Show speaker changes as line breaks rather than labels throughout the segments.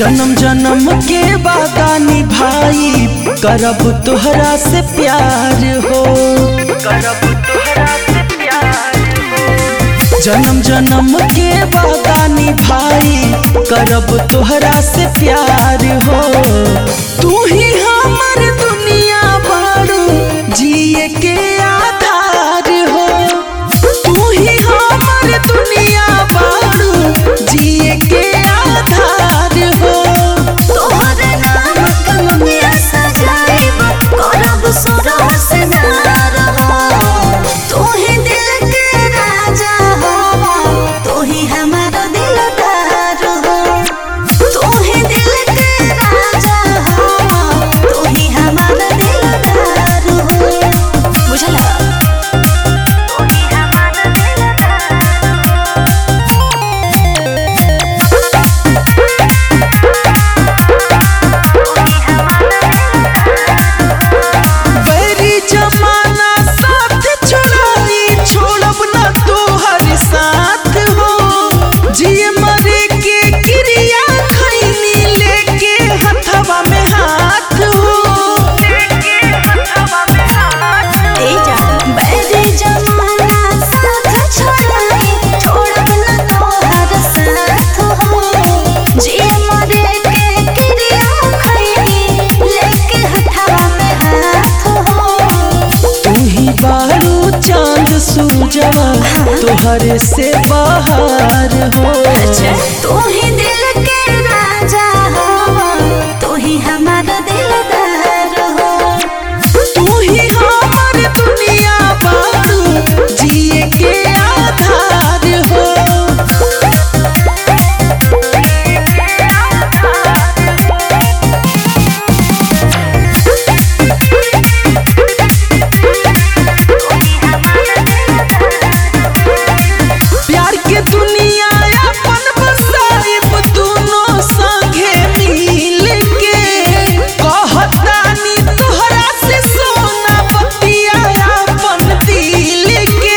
जन्म जन्म के वादा निभाई करब तोहरा से प्यार हो। जन्म जन्म के वादा निभाई करब तोहरा से प्यार हो। तू ही हमर दुनिया बारू जिए के आधार हो। तू ही हमर दुनिया बारू जिए के आधार हो।
तोहरे नाम कलमिया सजाइब करब सोरह सिंगार हो। तू ही दिल के राजा हो, तू ही हमारा दिलदार हो। तू ही दिल के राजा हो, तू ही हमारा दिलदार हो। बुझला? तू ही हमारा
बैरी जमाना साथ छोड़ाई छोड़ब ना तोहर साथ हो। जिए मरे के क्रिया खैनी लेके हथवा में हाथ हो।
बैरी जमाना साथ छोड़ाई छोड़ब ना तोहर साथ हो। जिए मरे के क्रिया खैनी लेके हथवा में हाथ हो।
तू ही बारू चांद सूजवा तोहरे से बाहर हो।
तू ही दिल के राजा हो, तू ही हमारा दिलदार हो।
तू ही हमर दुनिया बारू जिए के आधार हो। प्यार के दुनिया अपन बसाइब दोनों संगे मिल के। कहतानी तोहरा से सोना बतिया अपन दिल के।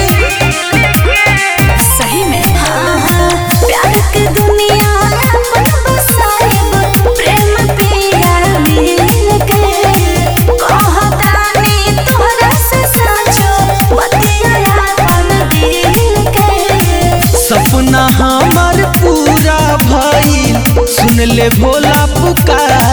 सही में हाँ, प्यार के दुनिया अपन बसाइब प्रेम पिया मिल के। कहतानी तोहरा से साचो बतिया अपन दिल के।
सपना हमर पूरा भइल सुन ले भोला पुकार